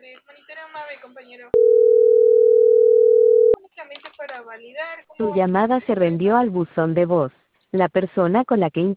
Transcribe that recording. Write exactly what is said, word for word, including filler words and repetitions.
Tu llamada se rendió al buzón de voz. La persona con la que